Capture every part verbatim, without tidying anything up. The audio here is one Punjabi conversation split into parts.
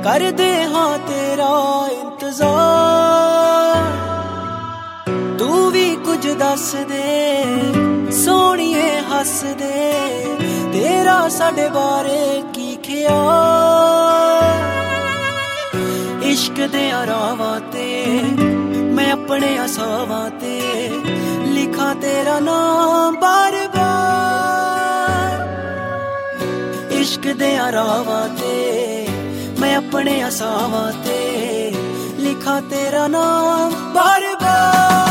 ਕਰਦੇ ਹਾਂ ਤੇਰਾ ਇੰਤਜ਼ਾਰ। ਤੂੰ ਵੀ ਕੁਝ ਦੱਸ ਦੇ ਸੋਹਣੀਏ ਹੱਸ ਦੇ, ਤੇਰਾ ਸਾਡੇ ਬਾਰੇ ਕੀ ਖਿਆਲ। ਇਸ਼ਕ ਦੇ ਰਾਵਾਂ ਤੇ ਮੈਂ ਆਪਣੇ ਆਸਾਵਾਂ ਤੇ ਲਿਖਾਂ ਤੇਰਾ ਨਾਮ ਬਾਰ ਬਾਰ। ਇਸ਼ਕ ਦੇ ਰਾਵਾਂ ਤੇ ਮੈਂ ਆਪਣੇ ਆਸਾਵਾਂ ਤੇ ਲਿਖਾਂ ਤੇਰਾ ਨਾਮ ਬਾਰ ਬਾਰ।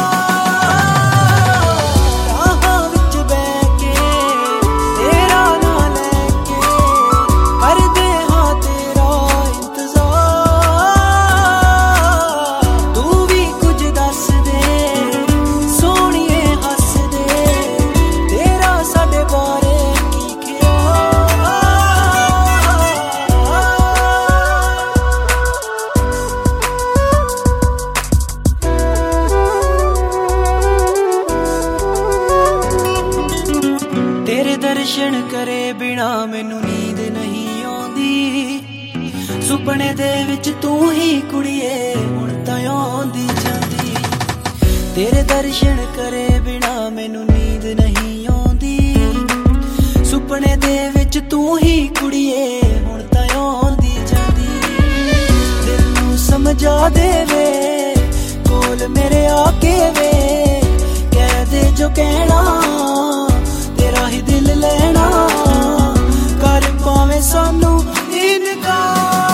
ਦਰਸ਼ਨ ਕਰੇ ਬਿਨਾ ਮੈਨੂੰ ਨੀਂਦ ਨਹੀਂ ਆਉਂਦੀ, ਸੁਪਨੇ ਦੇ ਵਿੱਚ ਤੂੰ ਹੀ ਕੁੜੀਏ ਹੁਣ ਤਾਂ ਆਉਂਦੀ ਜਾਂਦੀ। ਤੇਰੇ ਦਰਸ਼ਨ ਕਰੇ ਬਿਨਾ ਮੈਨੂੰ ਨੀਂਦ ਨਹੀਂ ਆਉਂਦੀ, ਸੁਪਨੇ ਦੇ ਵਿੱਚ ਤੂੰ ਹੀ ਕੁੜੀਏ ਹੁਣ ਤਾਂ ਆਉਂਦੀ ਜਾਂਦੀ। ਦਿਲ ਨੂੰ ਸਮਝਾ ਦੇਵੇ ਕੋਲ ਮੇਰੇ ਆ ਕੇ ਵੇ, ਕਹਿ ਦੇ ਜੋ ਕਹਿਣਾ ਤੇਰਾ ਹੀ ਦਿਲ ਲੈਣਾ, ਕਰ ਪਾਵੇਂ ਸਾਨੂੰ ਇਨਕਾਰ।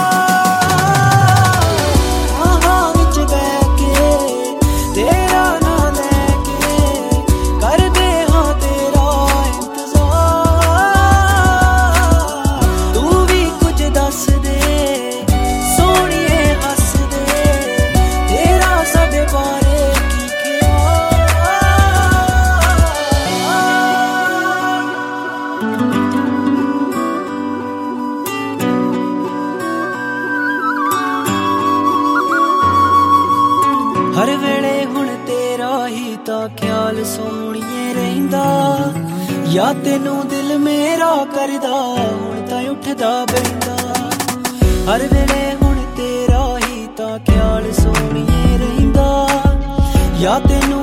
ਆਹਾਂ ਵਿੱਚ ਬਹਿ ਕੇ ਤੇਰਾ ਨਾਂ ਲੈ ਕੇ ਕਰਦੇ ਹਾਂ ਤੇਰਾ ਇੰਤਜ਼ਾਰ। ਤੂੰ ਵੀ ਕੁਝ ਦੱਸ ਦੇ ਸੋਹਣੀਏ ਹੱਸ ਦੇ, ਤੇਰਾ ਸਾਡੇ ਬਾਰੇ ਕੀ ਖਿਆਲ। ਹਰ ਵੇਲੇ ਹੁਣ ਤੇਰਾ ਹੀ ਤਾਂ ਖਿਆਲ ਸੋਹਣੀਏ ਰਹਿੰਦਾ, ਯਾ ਤੈਨੂੰ ਦਿਲ ਮੇਰਾ ਕਰਦਾ ਹੁਣ ਤਾਂ ਉੱਠਦਾ ਬਹਿੰਦਾ। ਹਰ ਵੇਲੇ ਹੁਣ ਤੇਰਾ ਹੀ ਤਾਂ ਖਿਆਲ ਸੋਹਣੀਏ ਰਹਿੰਦਾ, ਯਾ ਤੈਨੂੰ